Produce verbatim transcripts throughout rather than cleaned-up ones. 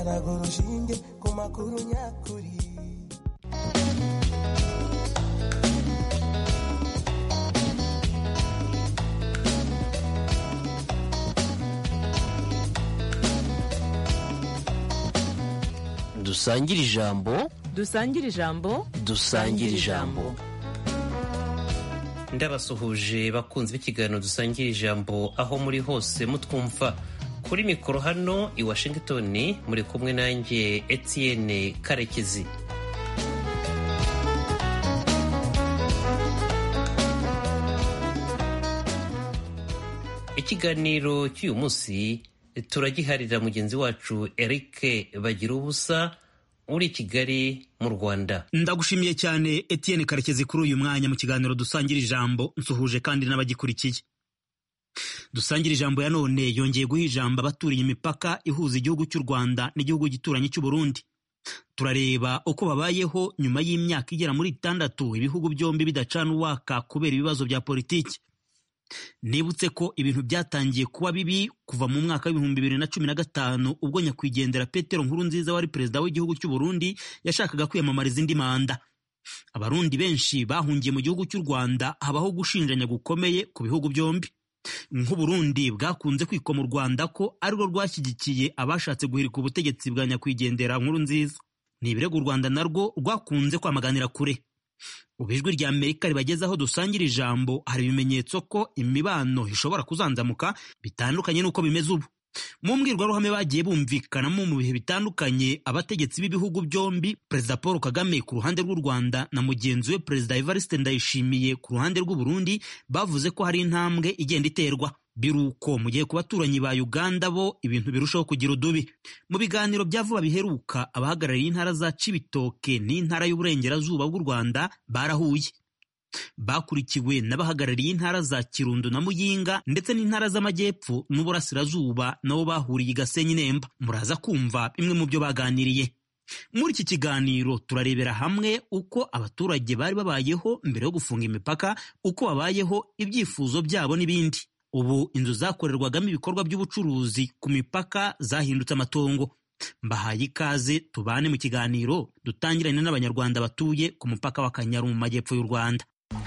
karago rushinge ku makuru nyakuri. Dusangire ijambo dusangire ijambo dusangire ijambo. Ndabasuhuje bakunze b'ikiganiro dusangira ijambo aho muri hose mutwumva. Kuri mikoro hano i Washington muri kumwe nanjye Etienne Karekezi. Ikiganiro cy'uyu munsi turagiharira mugenzi wacu Eric Bagirubusa uri Kigali mu Rwanda. Ndagushimiye cyane Etienne Karekezi kuri uyu mwanya mu kiganiro dusangira ijambo, nsuhuje kandi n'abagikurikiye. Dusangira ijambo ya none yongeye guha ijambo abaturiye imipaka ihuza igihugu cy'u Rwanda n'igihugu gituranyi cy'u Burundi. Turareba uko babayeho nyuma y'imyaka igera muri itandatu ibihugu byombi bidacana uwaka kubera ibibazo bya politiki. Nibutse ko ibintu byatangiye kuba bibi kuva mu mwaka w'ibihumbi bibiri na cumi na gatanu ubwo nyakwigendera Petero Nkurunziza wari perezida w'igihugu cy'u Burundi yashakaga kwiyamamariza indi manda. Abarundi benshi bahungiye mu gihugu cy'u Rwanda, habaho gushinjanya gukomeye ku bihugu byombi. Nk'u Burundi bwakunze kwikoma u Rwanda ko arirwo rwashyigikiye abashatse guhirika ubutegetsi bwa nyakwigendera Nkurunziza. Ni ibirego u Rwanda narwo rwakunze kwamaganira kure. Ubu ijwi rya Amerika ribagezaho dusangira ijambo hari ibimenyetso ko imibano ishobora kuzanzamuka bitandukanye n'uko bimeze ubu. Mu mbwirwaruhame bagiye bumvikanamo mu bihe bitandukanye abategetsi b'ibihugu byombi, Perezida Paul Kagame ku ruhande rw'u Rwanda na mugenzi we Perezida Evariste Ndayishimiye ku ruhande rw'u Burundi bavuze ko hari intambwe igenda iterwa. Biruko mu gihe ku baturanyi ba Uganda bo ibintu birushaho kugira udubi. Mu biganiro bya vuba biheruka abahagarariye intara za Cibitoke n'intara y'uburengerazuba bw'u Rwanda barahuye. Bakurikiwe n'abahagarariye intara za Kirundo na Muyinga ndetse n'intara z'amajyepfo n'uburasirazuba nabo bahuriye i Gasenyi Nemba. Muraza kumva bimwe mu byo baganiriye. Muri iki kiganiro turarebera hamwe uko abaturage bari babayeho mbere yo gufunga imipaka, uko babayeho, ibyifuzo byabo n'ibindi. Ubu inzu zakorerwagamo ibikorwa by'ubucuruzi ku mipaka zahindutse amatongo. Mbahaye ikaze tubane mu kiganiro dutangirane n'abanyarwanda batuye ku mupaka wa Kanyaru mu majyepfo y'u Rwanda.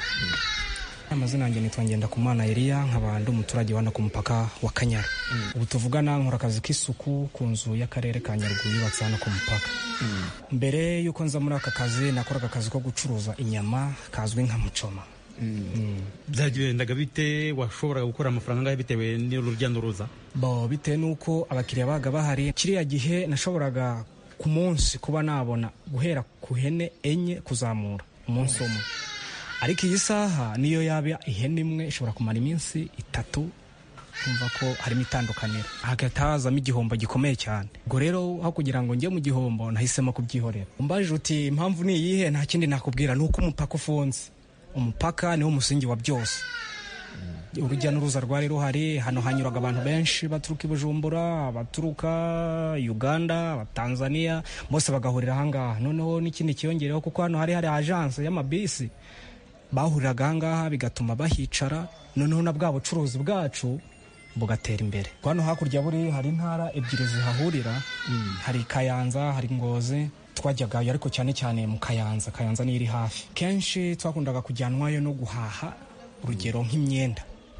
Amazina yanjye nitwa Ngendakumana Elia, nkaba ndi umuturage wano ku mupaka wa Kanyaru. Mm. Ubu tuvugana nkora akazi k'isuku ku nzu y'akarere ka Nyaruguru yubatse hano ku mupaka. Mm. Mbere yuko nza muri aka kazi nakoraga akazi ko gucuruza inyama kazwi nka mucoma. Byagendaga bite? Washoboraga gukora amafaranga angahe bitewe n'urujya n'uruza? Bo bitewe nuko abakiriya baga bahari. Kiriya gihe nashoboraga ku munsi kuba nabona guhera ku hene enye kuzamura umunsi umwe. Ariko iyi saha niyo yaba ihene imwe ishobora kumara iminsi itatu, kumva ko harimo itandukaniro. Hagatazamo igihombo gikomeye cyane. Ubwo rero aho kugira ngo njye mu gihombo nahisemo kubyihorera. Umbajije uti impamvu ni iyihe, nta kindi nakubwira nuko umupaka ufunze. Umupaka niwo musingi wa byose. Urujya n'uruza rwari ruhari, hano hanyuraga abantu benshi baturuka i Bujumbura, baturuka Uganda, Tanzania, bose bagahurira ahangaha. Noneho n'ikindi kiyongereho kuko hano hari hari agence y'amabisi bahuriraga ahangaha bigatuma bahicara, noneho na bwa bucuruzi bwacu bugatera imbere. Hano hakurya buri hari intara ebyiri zihahurira, mm. hari Kayanza, hari Ngozi. Twajyagayo ariko cyane cyane mu Kayanza. Kayanza ni iri hafi. Kenshi twakundaga kujyanwayo no guhaha, urugero nk'imyenda.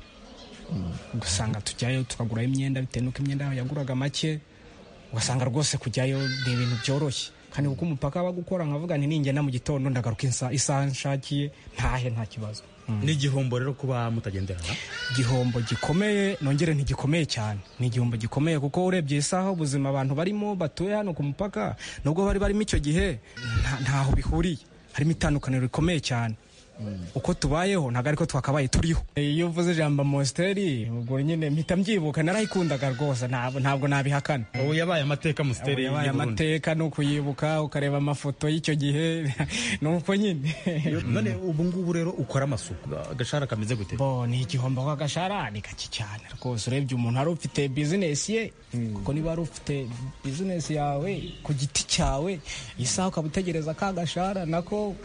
Ugasanga tujyayo tukagurayo imyenda bitewe n'uko imyenda yaguraga make, ugasanga rwose kujyayo ni ibintu byoroshye. Kandi kuko umupaka bagukora nkavuga nti ningenda mu gitondo ndagaruka isaha nshakiye ntahe nta kibazo. Mm. Ni igihombo rero kuba mutagenderana? Igihombo gikomeye, nongere ntigikomeye cyane. Ni igihombo gikomeye kuko urebye isaha ubuzima abantu barimo batuye hano ku mupaka nubwo bari barimo icyo gihe ntaho bihuriye. Harimo itandukaniro rikomeye cyane. Mm. Uko tubayeho ntago ariko twakabaye turiho. Iyo uvuze ijambo Amstel ubwo nyine mpita mbyibuka, narayikundaga rwose, ntabwo ntabwo nabihakana. Ubu yabaye amateka Amstel, yabaye amateka no kuyibuka ukareba amafoto y'icyo gihe nuko nyine. None ubu ngubu rero ukora amasuku, agashara kameze gute? Bo ni igihombo kwa gashara ni gake cyane rwose. Urebye umuntu ari ufite business ye, mm. kuko niba ari ufite business yawe ku giti cyawe, isaha ukabutegereza ka gashara nako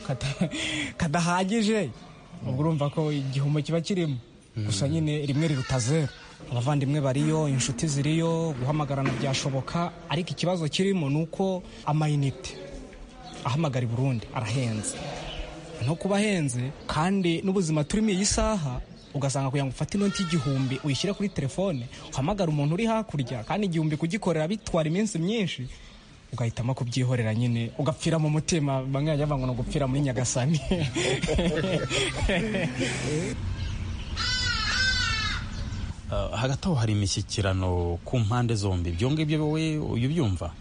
kadahagije, ubwo urumva ko igihombo kiba kirimo. Gusa nyine rimwe riruta zero. abavandimwe bariyo, inshuti ziriyo, guhamagarana byashoboka, ariko ikibazo kirimo ni uko amayinite ahamagara i Burundi arahenze, no kuba ahenze kandi n'ubuzima turimo iyi saha ugasanga kugira ngo ufate inoti y'igihumbi uyishyire kuri telefone uhamagara umuntu uri hakurya kandi igihumbi kugikorera bitwara iminsi myinshi, ugahitamo kubyihorera nyine ugapfira mu mutima, bamwe bajya bavuga ngo gupfira muri Nyagasani. Uh, hagati aho hari imishyikirano ku mpande zombi, ibyo ngibyo wowe ubyumva?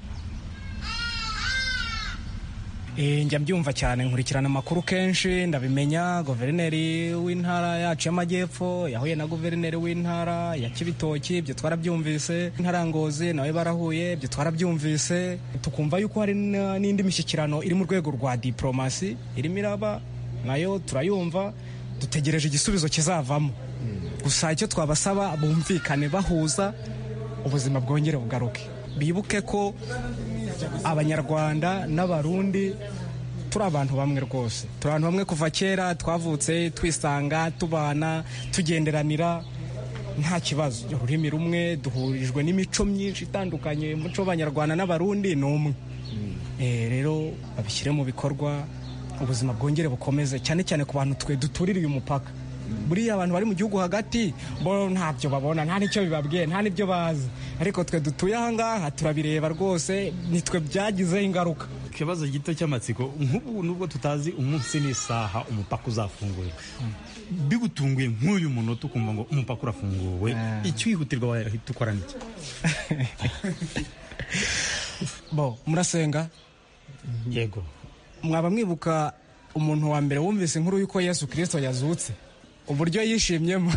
E, njya mbyumva cyane, nkurikirana amakuru kenshi ndabimenya. Guverineri w'intara yacu y'amajyepfo yahuye na guverineri w'intara ya Kibitoki, ibyo twarabyumvise. Intara Ngozi nawe barahuye, ibyo twarabyumvise. Tukumva yuko hari n'indi mishyikirano iri mu rwego rwa diplomasi irimo iraba, nayo turayumva, dutegereje igisubizo kizavamo. Gusa icyo twabasaba bumvikane, bahuza, ubuzima bwongere bugaruke. Bibuke ko Abanyarwanda n'Abarundi turi abantu bamwe rwose, turi abantu bamwe kuva kera, twavutse twisanga, tubana, tugenderanira nta kibazo. Ururimi rumwe, duhurijwe n'imico myinshi itandukanye. Umuco w'Abanyarwanda n'Abarundi ni umwe. Eh, rero babishyire mu bikorwa, ubuzima bwongere bukomeze, cyane cyane ku bantu twe dutuririye umupaka. Buriya abantu bari mu gihugu hagati bo ntabyo babona, nta nicyo bibabwiye, nta nibyo bazi, ariko twe dutuye aha ngaha turabireba rwose, nitwe byagizeho ingaruka. Ikibazo gito cy'amatsiko, nk'ubu nubwo tutazi umunsi n'isaha umupaka uzafunguye, bigutunguye nk'uyu munota ukumva ngo umupaka urafunguwe, icyihutirwa wahita ukora n'iki? Bo murasenga? Yego. Mwaba mwibuka umuntu wa mbere wumvise inkuru yuko Yesu Kristo yazutse, uburyo yishimyemo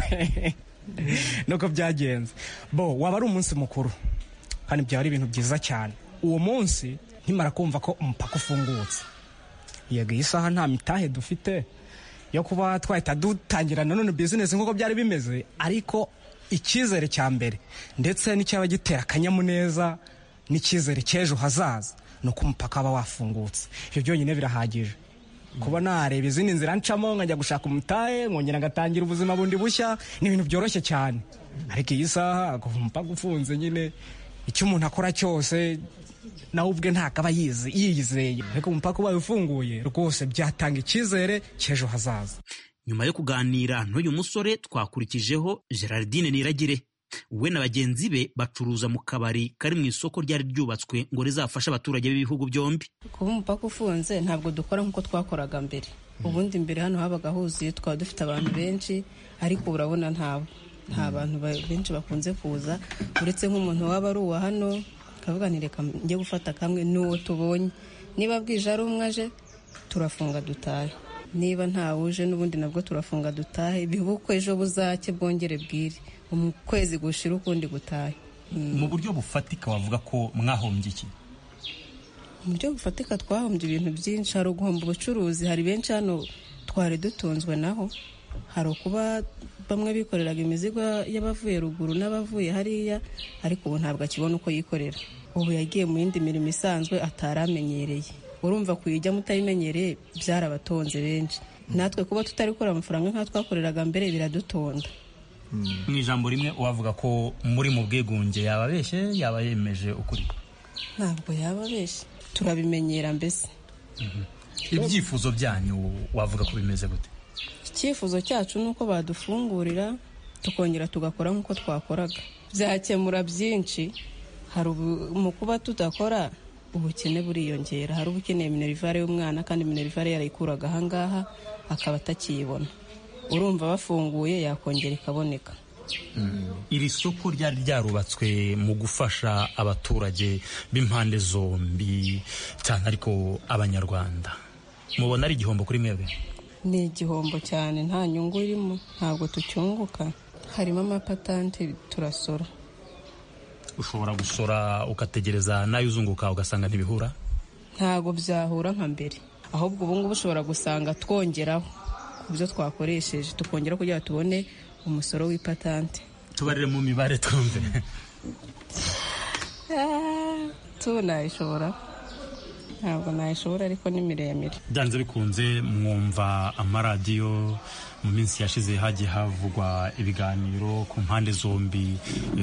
nuko byagenze. Bo waba ari umunsi mukuru kandi byaba ari ibintu byiza cyane. Uwo munsi nkimara kumva ko umupaka ufungutse, yego iyi saha nta mitahe dufite yo kuba twahita dutangira nanone business nk'uko byari bimeze, ariko icyizere cya mbere ndetse n'icyaba gitera akanyamuneza n'icyizere cy'ejo hazaza ni uko umupaka waba wafungutse. Ibyo byonyine birahagije. Kuba nareba izindi nzira ncamo nkajya gushaka umutahe nkongera ngatangira ubuzima bundi bushya ni ibintu byoroshye cyane, ariko iyi saha umupaka ufunze nyine icyo umuntu akora cyose nawe ubwe ntakaba yizi yiyizeye, ariko umupaka ubaye ufunguye rwose byatanga icyizere cy'ejo hazaza. Nyuma yo kuganira n'uyu musore twakurikijeho Gerardine Niragire, we na bagenzi be bacuruza mu kabari kari mu isoko ryari ryubatswe ngo rizafashe abaturage b'ibihugu byombi. Kuba umupaka ufunze ntabwo dukora nk'uko twakoraga mbere. Ubundi mbere hano habaga huzuye, twaba dufite abantu benshi, ariko urabona ntabo nta bantu benshi bakunze kuza, uretse nk'umuntu waba ari uwa hano kavuga ni reka njye gufata kamwe n'uwo tubonye. Niba bwije ari umwe aje turafunga dutahe, niba ntawuje n'ubundi nabwo turafunga dutahe, bibuko ejo buzake bwongere bwire, ukwezi gushira ukundi gutahe. Mu buryo bufatika wavuga ko mwahombye iki? Mu buryo bufatika twahombye ibintu byinshi. Hari uguhomba ubucuruzi, hari benshi hano twari dutunzwe naho, hari ukuba bamwe bikoreraga imizigo y'abavuye ruguru n'abavuye hariya, ariko ubu ntabwo akibona uko yikorera. Ubu yagiye mu yindi mirimo isanzwe ataramenyereye. Urumva kuyijya mutayimenyereye byarabatonze benshi. Natwe kuba tutari gukora amafaranga nka twakoreraga mbere biradutonda. Mu ijambo rimwe wavuga ko muri mu bwegunge yababeshye, yaba yemeje ukuri? Ntabwo yababeshye, turabimenyera mbese. Ibyifuzo byanyu wavuga ko bimeze gute? Icyifuzo cyacu ni uko badufungurira tukongera tugakora nk'uko twakoraga, byakemura byinshi. Hari mu kuba tudakora ubukene buriyongera, hari ubukeneye minerivare y'umwana kandi minerivare yarayikuraga ahangaha akaba atakiyibona. Urumva bafunguye yakongera ikaboneka. Iri soko ryari ryarubatswe mu gufasha abaturage b'impande zombi cyane, ariko Abanyarwanda mubona ari igihombo kuri mwebwe? Ni igihombo cyane, nta nyungu irimo, ntabwo tucyunguka. Harimo amapatante turasora. Ushobora gusora ugategereza nayo uzunguka ugasanga ntibihura? Ntabwo byahura nka mbere, ahubwo ubu ngubu ushobora gusanga twongeraho ku byo twakoresheje, tukongera kugira tubone umusoro w'ipatante. Tubarire mu mibare twumve. Tuna ishobora ntabwo nayishobora ariko ni miremire. Byanze bikunze mwumva amaradiyo mu minsi yashize hagiye havugwa ibiganiro ku mpande zombi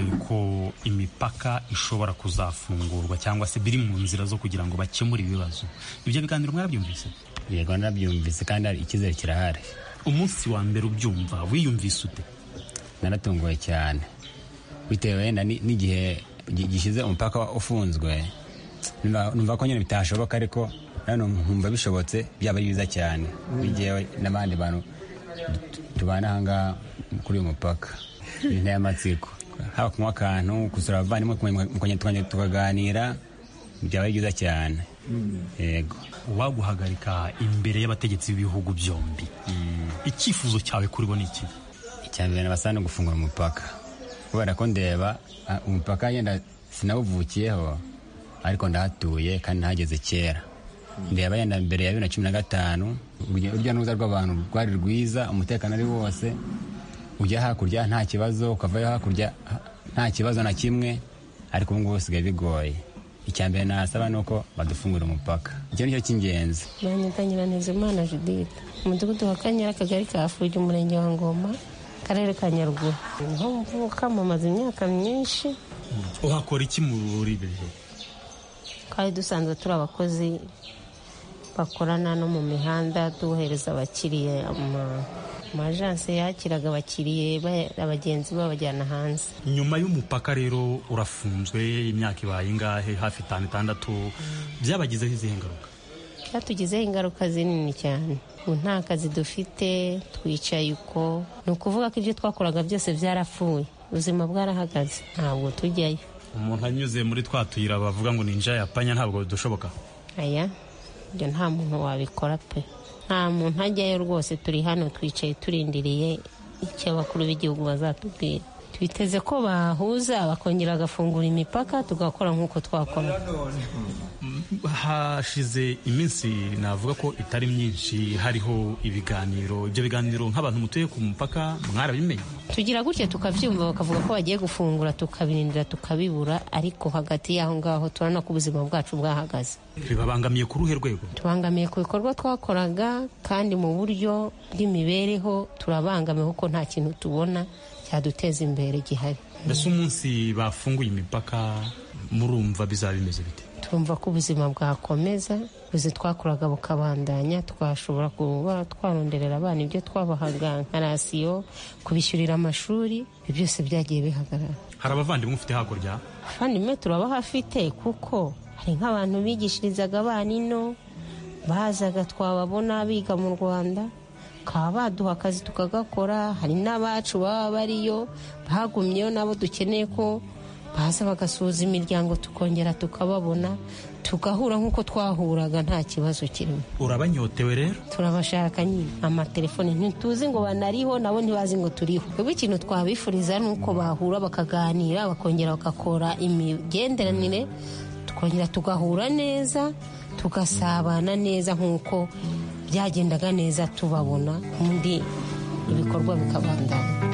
ko imipaka ishobora kuzafungurwa cyangwa se biri mu nzira zo kugira ngo bakemure ibibazo. Ibyo biganiro mwarabyumvise? Yego narabyumvise kandi icyizere kirahari. Umunsi wa mbere ubyumva wiyumvise ute? Naratunguwe cyane bitewe wenda n'igihe gishize umupaka ufunzwe, numva ko nyine bitashoboka, ariko nano nkumva bishobotse byaba byiza cyane bigewe n'abandi bantu tubana ahangaha kuri uyu mupaka. Inteye amatsiko, haba kunywa akantu, gusura abavandimwe, mukongera tukaganira, byaba byiza cyane. Yego. Waguhagarika imbere y'abategetsi b'ibihugu byombi, icyifuzo cyawe kuri bo ni iki? Icyambere nabasaba no gufungura umupaka, kubera ko ndeba umupaka yenda sinawuvukiyeho ariko ndahatuye kandi nahageze kera. Ndeba yenda mbere ya bibiri na cumi na gatanu urujya n'uruza rw'abantu rwari rwiza, umutekano ari wose, ujya hakurya nta kibazo, ukavayo hakurya nta kibazo na kimwe, ariko ubu ngubu bisigaye bigoye. Icyambere nasaba nuko badufungura umupaka, icyo nicyo cy'ingenzi. Banyita Nyiranezimana Judith, umudugudu wa Kanyara, akagari ka Fugi, umurenge wa Ngoma, akarere ka Nyaruguru. Niho mvuka, mumaze imyaka myinshi. Uhakora iki muri bihe? Kandi dusanzwe turi abakozi bakorana no mu mihanda, duhereza abakiriye amajanse yakiraga abakiriye abagenzi babajyana hanze. Nyuma y'umupaka rero urafunzwe imyaka ibaye ingahe? Hafi itanu itandatu. Byabagizeho izihe ngaruka? Byatugizeho ingaruka zinini cyane. Nta kazi dufite, twicaye uko, ni ukuvuga ko ibyo twakoraga byose byarapfuye, ubuzima bwarahagaze, ntabwo tujyayo. Umuntu anyuze muri twa tuyira bavuga ngo ninja yapanya, ntabwo dushoboka. Aya, ibyo nta muntu wabikora pe, nta muntu ajyayo rwose. Turi hano twicaye turindiriye icyo abakuru b'igihugu bazatubwira. Twiteze ko bahuza bakongera bagafungura imipaka tugakora nk'uko twakora. Hashize iminsi navuga ko itari myinshi hariho ibiganiro. Ibyo biganiro nk'abantu mutuye ku mupaka mwarabimenye? Tugira gutya tukabyumva, bakavuga ko bagiye gufungura, tukabirindira tukabibura, ariko hagati y'aho ngaho turabona ko ubuzima bwacu bwahagaze. Bibabangamiye ku ruhe rwego? Tubangamiye ku bikorwa twakoraga, kandi mu buryo bw'imibereho turabangamiye kuko nta kintu tubona cyaduteza imbere gihari. Mbese umunsi bafunguye imipaka murumva bizaba bimeze bite? Turumva ko ubuzima bwakomeza, ubuzi twakoraga bukabandanya, twashobora kuba twaronderera abana ibyo twabahaga nka rasiyo, kubishyurira amashuri, ibyo byose byagiye bihagarara. Hari abavandimwe ufite hakurya? Abavandimwe turabahafite, kuko hari nk'abantu bigishirizaga abana ino, bazaga twababona biga mu Rwanda, bakaba baduha akazi tukagakora. Hari n'abacu baba bariyo bahagumyeyo, nabo dukeneye ko baza bagasuhuza imiryango, tukongera tukababona, tugahura nk'uko twahuraga, nta kibazo kirimo. Urabanyotewe rero? Turabashaka nyine, amatelefone ntituzi ngo banariho, nabo ntibazi ngo turiho. Twebwe ikintu twabifuriza ni uko bahura bakaganira, bakongera bagakora imigenderanire, tukongera tugahura neza, tugasabana neza nk'uko byagendaga neza tubabona, undi ibikorwa bikabandana.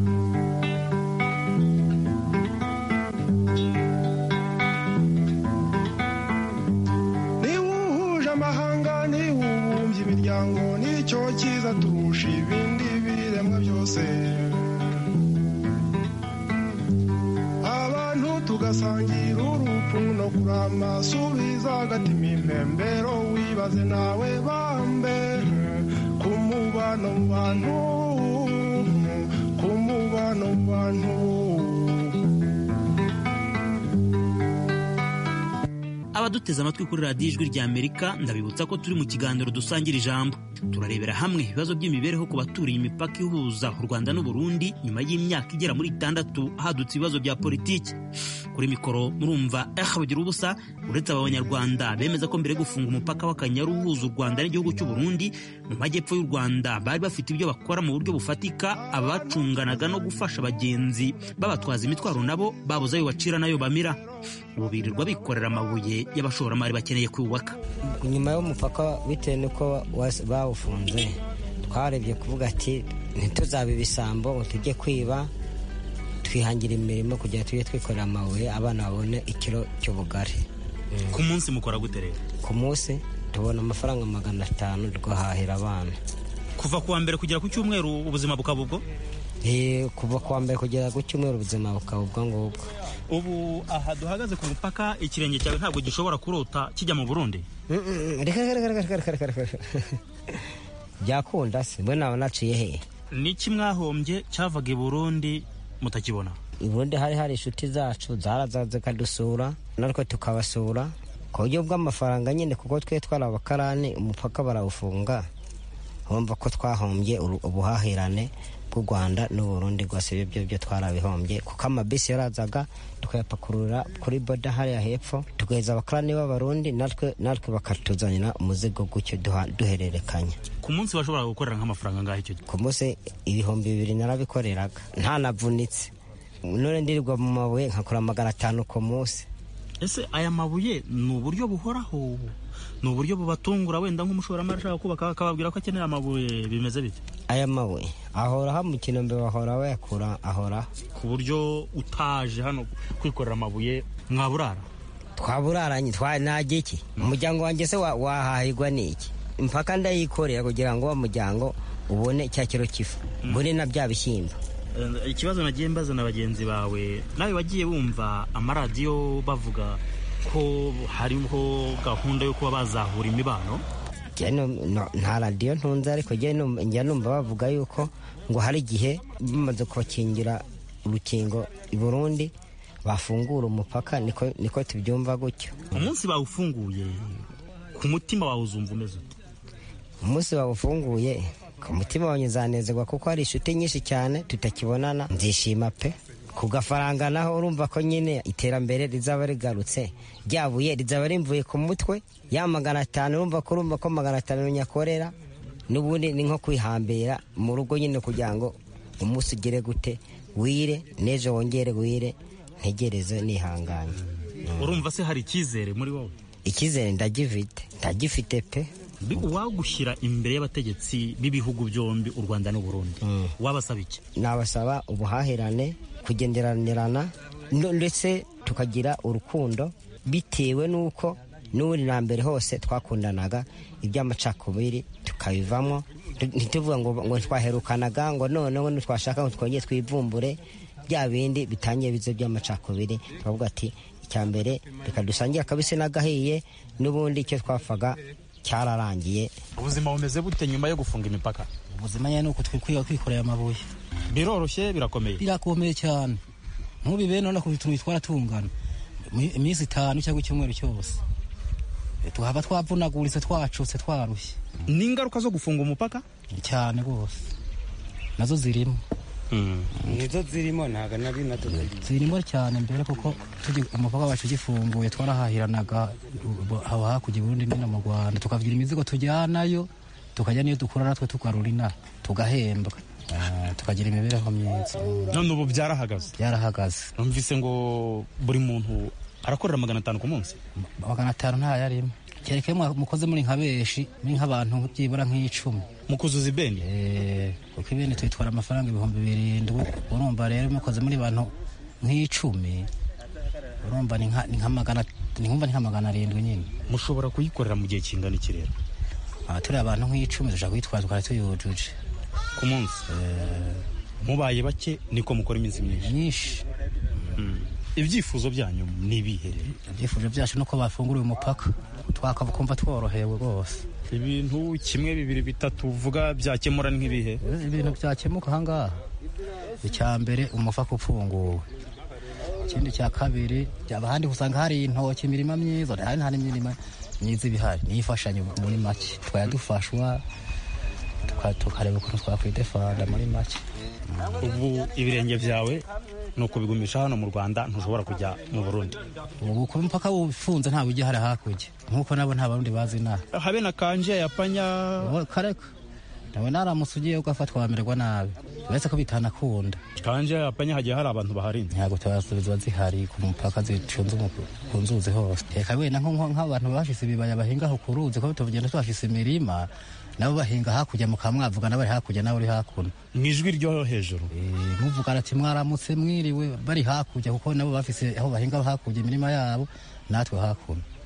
amahanga ni ubumbye imiryango, nicyo cyiza turusha ibindi biremwa byose. Abantu tugasangira urupfu no kurama, subiza agatima impembero, wibaze nawe bambe ku mubano mu bantu, ku mubano mu bantu. Abaduteze amatwi kuri radiyo Ijwi ry'Amerika, ndabibutsa ko turi mu kiganiro dusangira ijambo. Turarebera hamwe ibibazo by'imibereho ku baturiye imipaka ihuza u Rwanda n'u Burundi nyuma y'imyaka igera muri itandatu hadutse ibibazo bya politiki. Kuri mikoro murumva bagira ubusa, uretse abanyarwanda bemeza ko mbere yo gufunga umupaka w'Akanyaru uhuza u Rwanda n'igihugu cy'u Burundi mu majyepfo y'u Rwanda bari bafite ibyo bakora mu buryo bufatika. Abacunganaga no gufasha abagenzi babatwaza imitwaro nabo babuze ayo bacira nayo bamira, ubu birirwa bikorera amabuye y'abashoramari bakeneye kubaka. Nyuma y'umupaka bitewe n'uko bawufunze, twarebye kuvuga ati ntituzabe ibisambo ngo tujye kwiba, twihangira imirimo kugira tujye twikorera amabuye, abana babone ikiro cy'ubugari. ku munsi mukora gute rero? Ku munsi tubona amafaranga magana atanu tugahahira abana. Kuva kuwa mbere kugera ku cyumweru ubuzima bukaba ubwo? Eh, kuva kuwa mbere kugera ku cyumweru ubuzima bukaba ubwo ngubwo. Ubu aha duhagaze ku mupaka ikirenge cyawe ntabwo gishobora kurota kijya mu Burundi? Byakunda se bwe nawe naciye he? Niki mwahombye cyavaga i Burundi mutakibona? I Burundi hari hari inshuti zacu zarazaze kadusura natwe tukabasura ku buryo bw'amafaranga nyine kuko twe twari abakarani umupaka barawufunga. Humva ko twahombye ubuhahirane bw'u Rwanda n'u Burundi rwose ibyo byo twarabihombye kuko amabisi yarazaga tukayapakurura kuri boda hariya hepfo tugaheza abakarani b'abarundi natwe natwe bakatuzanira umuzigo gutyo duhererekanya. Ku munsi bashobora gukorera nk'amafaranga ngaho icyo? Ku munsi ibihumbi bibiri narabikoreraga nta navunitse. None ndirirwa mu mabuye nkakora magana atanu ku munsi. Ese aya mabuye ni uburyo buhoraho? Ni uburyo bubatungura wenda nk'umushoramari ashaka kubaka akababwira ko akenera amabuye bimeze bite? Aya mabuye ahoraho mu Kinombe bahora bayakura ahoraho. Ku buryo utaje hano kwikorera amabuye mwaburara? Twaburaranye twanajye iki? Umuryango wanjye se wahahirwa n'iki? Mpaka ndayikorera kugira ngo wa muryango ubone cya kiro kifu mbone na bya bishyimbo. Ikibazo nagiye mbaza na bagenzi bawe, nawe wagiye wumva amaradiyo bavuga ko hariho gahunda yo kuba bazahura imibano? Nta radiyo ntunze ariko njya numva bavuga yuko ngo hari igihe bamaze kubakingira urukingo i Burundi bafungura umupaka, niko niko tubyumva gutyo. Umunsi bawufunguye ku mutima wawe uzumva umeze ute? Umunsi bawufunguye ku mutima wanjye zanezerwa kuko hari inshuti nyinshi cyane tutakibonana, nzishima pe. Ku gafaranga naho urumva ko nyine iterambere rizaba rigarutse, ryabuye rizaba rimvuye ku mutwe, ya magana atanu urumva ko urumva ko magana atanu nyakorera n'ubundi ni nko kwihambira mu rugo nyine kugira ngo umunsi ugere gute wire nejo wongere wire ntegereze nihanganye. Urumva se hari icyizere muri wowe? Icyizere ndagifite ndagifite pe. Uwagushyira imbere y'abategetsi b'ibihugu byombi u Rwanda n'u Burundi wabasaba iki? Nabasaba ubuhahirane, kugenderanirana ndetse tukagira urukundo bitewe n'uko n'ubundi na mbere hose twakundanaga, iby'amacakubiri tukabivamo, ntituvuga ngo ngo twaherukanaga ngo none ngo twashaka ngo twongere twivumbure bya bindi bitangiye bizo by'amacakubiri. Turavuga ati icya mbere reka dusangira akabisi n'agahiye, n'ubundi icyo twafaga cyararangiye. Ubuzima bumeze bute nyuma yo gufunga imipaka? Ubuzima nyine uko twikwiye kwikorera amabuye. Biroroshye birakomeye? Birakomeye cyane. Nkubi bene none ko bituntu bitwara tungana iminsi itanu cyangwa icyumweru cyose tuhaba twavunaguritse twacutse twarushye. Ni ingaruka zo gufunga umupaka cyane rwose nazo zirimo. Nizo zirimo ntaga nari nazo zirimo cyane mbere kuko umupaka wacu gifunguye twarahahiranaga haba hakujya Burundi no mu Rwanda, tukavugira imizigo tujyanayo tukajya niyo dukura natwe tukarurina tugahembwa, tukagira imibereho myiza. None ubu byarahagaze? Byarahagaze. Numvise ngo buri muntu arakorera magana atanu ku munsi? Magana atanu nta yarimo, kereka mukoze muri nka beshi muri nk'abantu byibura nk'icumi mukuzuza ibeni. Eh, kuko ibeni tuyitwara amafaranga ibihumbi birindwi. Urumva rero mukoze muri bantu nk'icumi urumva ni nka magana ni nkumva ni nka magana arindwi nyine. Mushobora kuyikorera mu gihe kingana iki rero? Ah, turi abantu nk'icumi dushaka kuyitwara tukaba tuyujuje ku munsi. Mubaye bake niko mukora iminsi myinshi myinshi. Ibyifuzo byanyu ni ibihe? Ibyifuzo byacu nuko bafungura uyu mupaka twakavukumva tworohewe rwose. Ibintu kimwe bibiri bitatu uvuga byakemura nk'ibihe? Ibintu byakemuka ahangaha, icya mbere umupaka ufunguwe, ikindi cya kabiri abahandi usanga hari intoki imirima myiza, hari nta n'imirima myiza ibihari, niyifashanya muri make twayadufashwa tukareba ukuntu twakwidefanda muri make. Ubu ibirenge byawe ni ukubigumisha hano mu Rwanda, ntushobora kujya mu Burundi? Ubu kuba umupaka ufunze ntawe ujya hari hakurya nk'uko nabo nta barundi bazi inaha. Habe na kanje yapanya kareka nawe naramutse ugiye ugafatwa wamererwa nabi, uretse ko bitanakunda. Kanje yapanya hagiye hari abantu baharinze? Ntabwo tabasubiza zihari ku mupaka zicunze ku nzuzi hose. Reka wenda nk'abantu bafise ibibaya bahingaho ku ruzi ko tuvugenda twafise imirima nabo bahinga hakurya mukamwavuga nabari hakurya nawe uri hakuno mwijwi ryo hejuru. Eh, muvuga ati mwaramutse mwiriwe bari hakurya kuko nabo bafise aho bahinga hakurya imirima yabo natwe hakuno.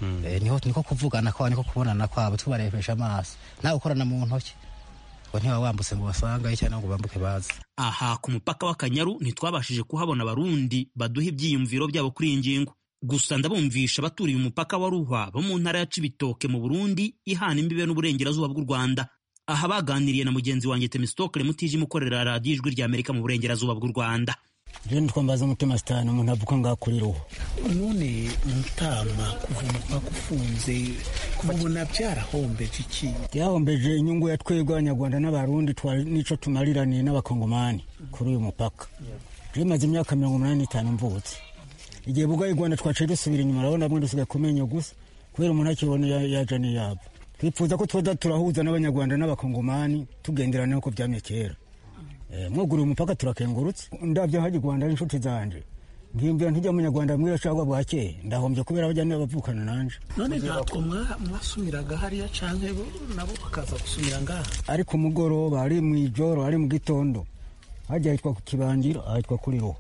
niho niko kuvugana kwabo niko kubonana kwabo tubarebesha amaso nawe ukorana mu ntoki ngo ntiba wambutse ngo basangayo cyangwa ngo bambuke baze. Aha ku mupaka w'Akanyaru ntitwabashije kuhabona abarundi baduha ibyiyumviro byabo kuri iyi ngingo, gusa ndabumvisha abaturiye umupaka wa Ruhwa bo mu ntara ya Cibitoke mu Burundi ihana imbibe n'uburengerazuba bw'u Rwanda. Aha baganiriye na mugenzi wanjye Temistokle Mutijima ukorera radiyo Ijwi rya Amerika mu burengerazuba bw'u Rwanda. Je twambaza umutima sitani umuntu avuka ngakuri Ruhwa. None Mutama kuva umupaka ufunze kubona byarahombeje iki? Byahombeje inyungu ya twebwe Abanyarwanda n'Abarundi twari nico tumariraniye n'abakongomani kuri uyu mupaka. Je maze imyaka mirongo umunani n'itanu mvutse. Igihe bugaye Rwanda twaciye dusubira inyuma urabona bamwe dusigaye kumenya gusa kubera umuntu akibona yaje ni yabo. Twifuza ko twoza turahuza n'Abanyarwanda n'abakongomani tugenderana uko byamye kera. Eh mwuguru umupaka turakengurutse ndavye haje Rwanda inshuti zanje ngimvira ntijya Munyarwanda mwira cyangwa bwake ndahombye kubera abajyane bavukana nanje. None ntatwo mwasumiraga hariya canke nabo bakaza gusumira ngaha? Ariko umugoroba ari mu ijoro ari mu gitondo hajya hitwa ku Kibangira ahitwa kuri Ruhwa.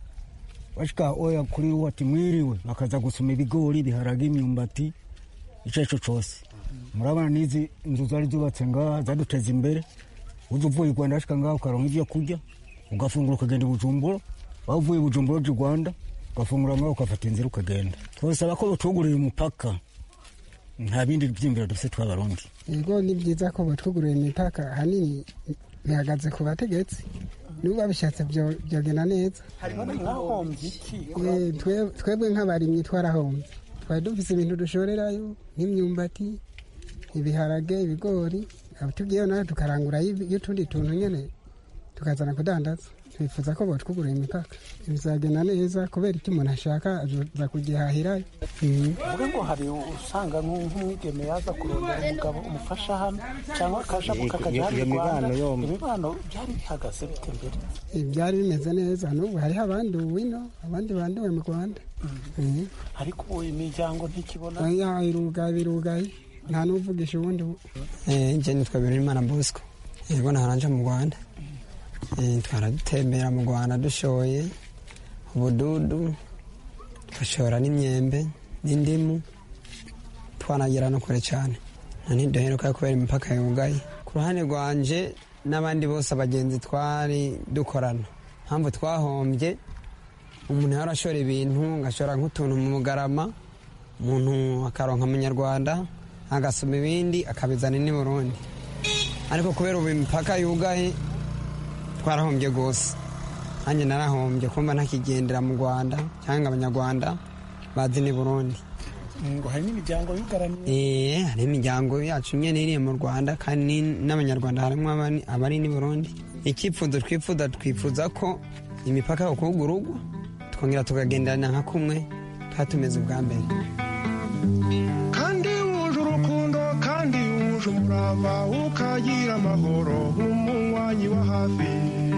Bashika oya kuri Ruhwa ati mwiriwe bakaza gusuma ibigori biharage imyumbati iceco cose. Murabana nizi inzu zari zubatse ngaha zaduteza imbere. Uvuye Rwanda ashika ngaho ukaronka ivyo kurya ugafungura ukagenda Bujumbura, wavuye Bujumbura je Rwanda ugafungura ngaho ukafata inzira ukagenda. Twosaba ko botugurira umupaka nta bindi byimbiro dufite tw'Abarundi. Yego ni byiza ko botugurira imipaka hanini bihagaze ku bategetsi nuba bishatse byo byogena neza. Harimo n'ahombye iki? Twebwe nk'abarimyi twarahombye. Twari dufise ibintu dushorerayo nk'imyumbati, ibiharage, ibigori, tugiyeyo nawe tukarangura y'utundi tuntu nyene tukazana kudandaza. Twifuza ko botwugurira imipaka bizagenda neza kubera icyo umuntu ashaka aza kugihahirayo. Uvuga ngo hari usanga nk'umwigeme yaza kurondera umugabo umufasha hano cyangwa akaja kakaja hano Rwanda. Imibano byari bihagaze bite mbere? Byari bimeze neza n'ubu hariho abandi wino abandi banduwe mu Rwanda. Ariko ubu imiryango ntikibona irugaye birugaye nta n'uvugisha ubundi. Eh nje nitwa Birimana Bosco. Yego naranje mu Rwanda. Eh twaradutembera mu Rwanda dushoye ubududu twashora n'imyembe n'indimu twanagira no kure cyane. Nani doheruka kubera imipaka yugaye. Ku ruhande rwanje n'abandi bose abagenzi twari dukorana. Mpamvu twahombye umuntu yarashora ibintu ngashora nk'utuntu mu Mugarama umuntu akaronka Munyarwanda agasoma ibindi akabizana ni Burundi. Ariko kubera ubu imipaka yugaye twarahombye gose. Anje narahombye kumba ntakigendera mu Rwanda cyangwa Abanyarwanda bazi ni Burundi. Ngo hari n'imiryango yugaraniye. Eh hari imiryango yacu nyene iri mu Rwanda kandi n'Abanyarwanda harimo abari ni Burundi. Ikifuzo twifuza twifuza ko imipaka yo kugurugwa twongera tukagenderana nka kumwe twatumeze ubwa mbere. Kandi wuje urukundo kandi wuje umurava ukagira amahoro umunywanyi wa hafi.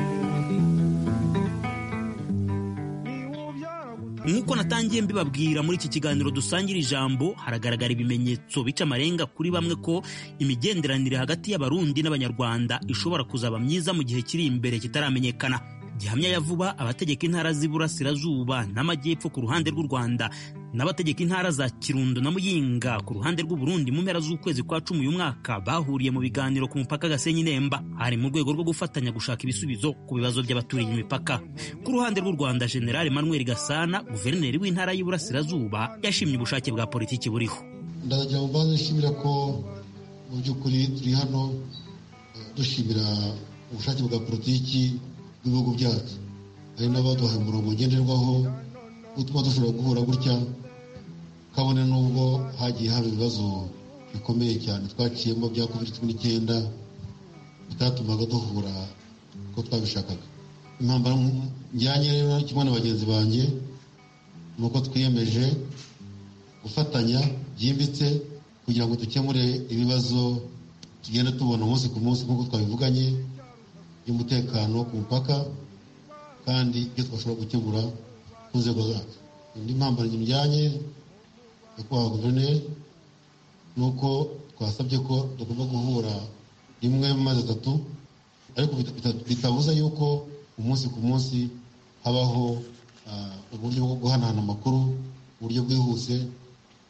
Nk'uko natangiye mbibabwira muri iki kiganiro dusangira ijambo, haragaragara ibimenyetso bica amarenga kuri bamwe ko imigenderanire hagati y'Abarundi n'Abanyarwanda ishobora kuzaba myiza mu gihe kiri imbere kitaramenyekana. Gihamya ya vuba abategeka intara z'Iburasirazuba n'Amajyepfo ku ruhande rw'u Rwanda n'abategeka intara za Kirundo na Muyinga ku ruhande rw'u Burundi mu mpera z'ukwezi kwa cumi uyu mwaka bahuriye mu biganiro ku mupaka Gasenyi Nemba. Hari mu rwego rwo gufatanya gushaka ibisubizo ku bibazo by'abaturiye imipaka. Ku ruhande rw'u Rwanda General Emmanuel Gasana, guverineri w'intara y'Iburasirazuba, yashimye ubushake bwa politiki buriho. Ndagira ngo mbanze nshimira ko mu by'ukuri turi hano dushimira ubushake bwa politiki bw'ibihugu byacu. Hari n'abaduhaye umurongo ngenderwaho utuma dushobora guhura gutya, kabone n'ubwo hagiye haba ibibazo bikomeye cyane twaciyemo bya covid cumi n'icyenda bitatumaga duhura ko twabishakaga. Impambara njyanye rero kimwe na bagenzi banjye ni uko twiyemeje gufatanya byimbitse kugira ngo dukemure ibibazo tugenda tubona umunsi ku munsi nk'uko twabivuganye y'umutekano ku mupaka kandi ibyo twashobora gukemura ku nzego zacu. Indi mpambara njyanye nyakubahwa guverineri ni uko twasabye ko tugomba guhura rimwe mu mazi atatu, ariko bitabuza yuko umunsi ku munsi habaho uburyo bwo guhanahana amakuru, uburyo bwihuse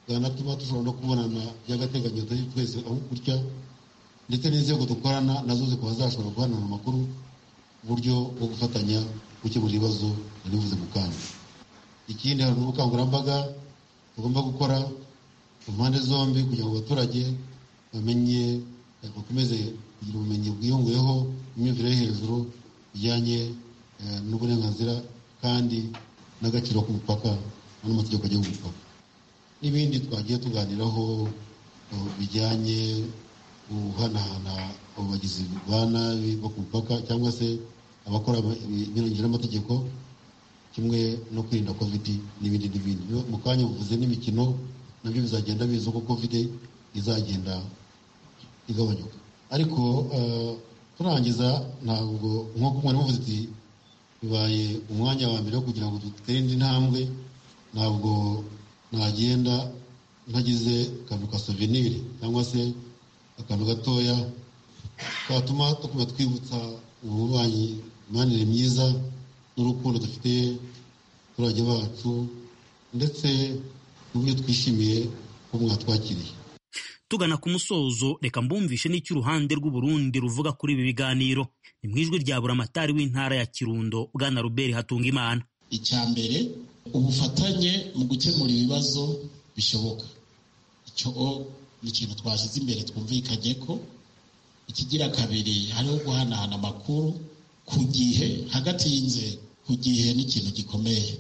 bwanatuma dushobora no kubonana by'agateganyo twese aho kurya, ndetse n'inzego dukorana nazo zikaba zashobora guhanana amakuru uburyo bwo gufatanya gukemura ibibazo bivuze mu kanya. Ikindi hari ubukangurambaga tugomba gukora ku mpande zombi kugira ngo abaturage bamenye, bakomeze kugira ubumenyi bwiyongeyeho, imyumvire yo hejuru bijyanye n'uburenganzira kandi n'agaciro k'umupaka n'amategeko agiye umupaka. N'ibindi twagiye tuganiraho bijyanye guhanahana abo bagizi ba nabi bo ku mupaka cyangwa se abakora ibinyuranyije n'amategeko, kimwe no kwirinda covid n'ibindi n'ibindi. Mu kanya uvuze n'imikino nabyo bizagenda biza uko covid izagenda igabanyuka. Ariko turangiza ntabwo nk'uko mwari muvuze ati bibaye umwanya wa mbere wo kugira ngo dutere indi ntambwe, ntabwo nagenda ntagize akantu ka souvenir cyangwa se akantu gatoya katuma tukuma twibutsa ububanyi, imanire myiza n'urukundo dufite abaturage bacu, ndetse n'uburyo twishimiye ko mwatwakiriye. Tugana ku musozo, reka mbumvishe n'icyo uruhande rw'Uburundi ruvuga kuri ibi biganiro. Ni mu ijwi rya buramatari w'intara ya Kirundo, Bwana Robert Hatungimana. Icya mbere, ubufatanye mu gukemura ibibazo bishoboka. Icyo ni ikintu twashyize imbere twumvikanye ko. Ikigira kabiri, hariho guhanahana amakuru ku gihe, hagati y'inzego ku gihe ni ikintu gikomeye.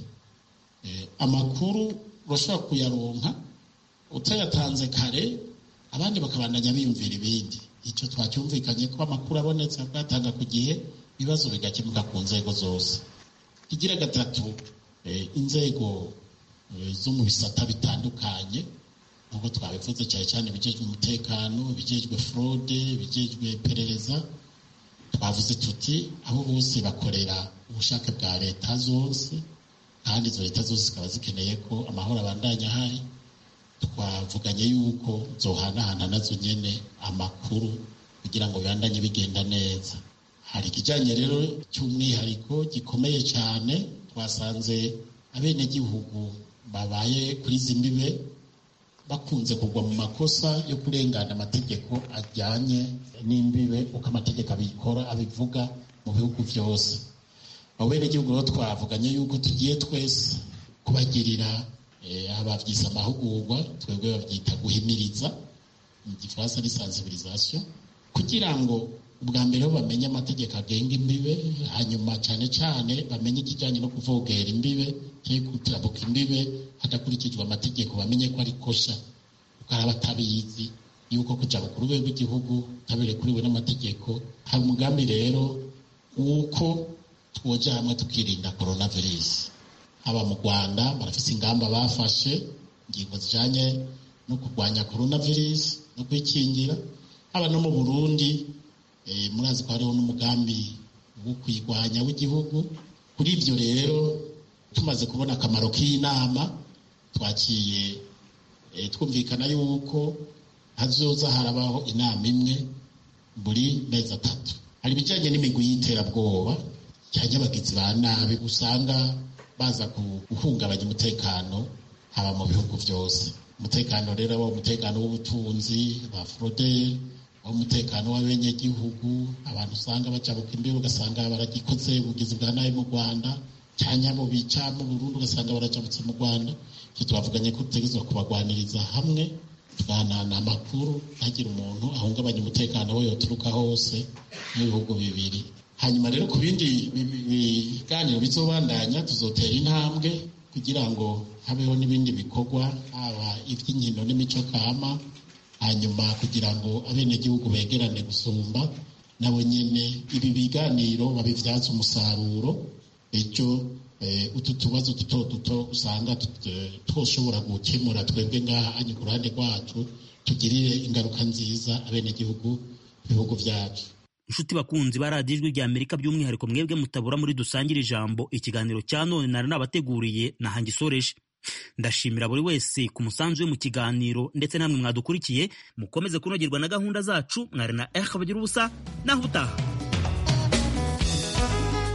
Amakuru urashobora kuyaronka utayatanze kare, abandi bakabandanya biyumvira ibindi. Icyo twacyumvikanye ko amakuru abonetse akatanga ku gihe, ibibazo bigakemuka ku nzego zose. Ikigira gatatu, inzego zo mu bisata bitandukanye nk'uko twabivuze, cyane cyane ibijejwe umutekano, ibijejwe fraude, ibijejwe iperereza, twavuze tuti abo bose bakorera ubushake bwa leta zose, kandi izo leta zose zikaba zikeneye ko amahoro abandanya ahari. Twavuganye yuko zohanahana nazo nyene amakuru kugira ngo bibandanye bigenda neza. Hari ikijanye rero cy'umwihariko gikomeye cyane, twasanze abenegihugu babaye kuri zimbibe bakunze kugwa mu makosa yo kurengana amategeko ajyanye n'imbibe uko amategeko abikora abivuga mu bihugu byose. Abo benegihugu rero twavuganye yuko tugiye twese kubagirira abavyise amahugurwa, twebwe bavyita guhimiriza, mu gifaransa ni sensibilisation, kugira ngo ubwa mbere bamenye amategeko agenga imbibe, hanyuma cyane cyane bamenye ikijyanye no kuvogera imbibe cyangwa kutirabuka imbibe hadakurikijwe amategeko, bamenye ko ari kosha, kuko hari abatabizi yuko kuja ku rwego rw'igihugu tabirekuriwe n'amategeko. Hari umugambi rero wuko twoja hamwe tukirinda coronavirus. Haba mu Rwanda barafise ingamba bafashe, ingingo zijanye no kurwanya coronavirus no kwikingira. Haba no mu Burundi, e, murazi ko hariho n'umugambi wo kwirwanya w'igihugu. Kuri ibyo rero tumaze kubona akamaro k'inama, twaciye e, twumvikana yuko hazoza harabaho inama imwe buri mezi atatu. Hari ibijyanye n'imigwi y'iterabwoba cyangwa abagizi ba nabi usanga baza guhungabanya umutekano haba mu bihugu byose. Umutekano rero aba umutekano w'ubutunzi, ba fraude, umutekano w'abenyegihugu, abantu usanga bacabuka imbibe ugasanga baragikoze ubugizi bwa nabi mu Rwanda, cyanya mu bica mu Burundi ugasanga baracabutse mu Rwanda. Icyo twavuganye ko tutegezwa kubagwaniriza hamwe, tuganana amakuru, ntagire umuntu ahungabanya umutekano we yoturuka hose mu bihugu bibiri. Hanyuma rero ku bindi biganiro bizobandanya, tuzotera intambwe kugira ngo habeho n'ibindi bikorwa, haba iby'inkino n'imico kama, hanyuma kugira ngo abenegihugu begerane gusumba, nabo nyene ibi biganiro babivyaza umusaruro. Ejo utu tubazo duto duto usanga twoshobora gukemura twebwe ngaha anyi ku ruhande rwacu, tugirire ingaruka nziza abenegihugu ibihugu vyacu. Inshuti bakunzi ba radiyo ijwi rya Amerika, by'umwihariko mwebwe mutabura muri dusangire ijambo, ikiganiro cya none nari nabateguriye nahangisoreje. Ndashimira buri wese ku musanzu we mu kiganiro, ndetse namwe mwadukurikiye. Mukomeze kunogerwa na gahunda zacu. Mwari na Eric Bagira ubusa, naho ubutaha.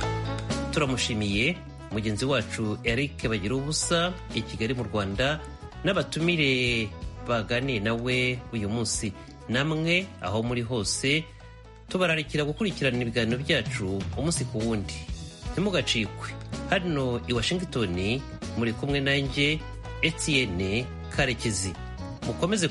Turamushimiye mugenzi wacu Eric Bagira ubusa i Kigali mu Rwanda n'abatumire baganiye nawe uyu munsi. Namwe aho muri hose tubararikira gukurikirana ibiganiro byacu umunsi ku wundi. Ntimugacikwe. Hano i Washington muri kumwe nanjye Etienne Karekezi. Mukomeze